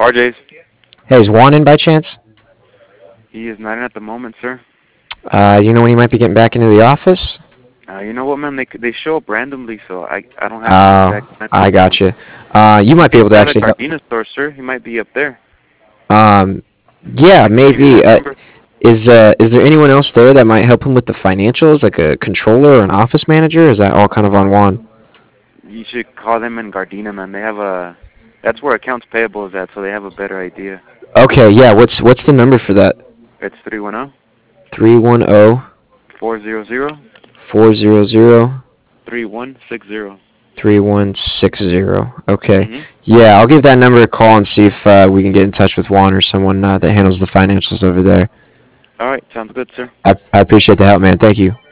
RJ's. Hey, is Juan in by chance? He is not in at the moment, sir. You know when he might be getting back into the office? You know what, man? They show up randomly, so I don't have the Oh, exact time I for him. gotcha. You might be able He's to at a actually help. Gardena store, sir. He might be up there. Um, yeah, I can give you maybe. his number. Is there anyone else there that might help him with the financials, like a controller or an office manager? Or is that all kind of on Juan? You should call them in Gardena, man. They have a that's where accounts payable is at, so they have a better idea. Okay, yeah. What's the number for that? It's 310 310 400 400 3160. 3160. Okay. Mhm. Yeah, I'll give that number a call and see if we can get in touch with Juan or someone that handles the financials over there. All right, sounds good, sir. I appreciate the help, man. Thank you.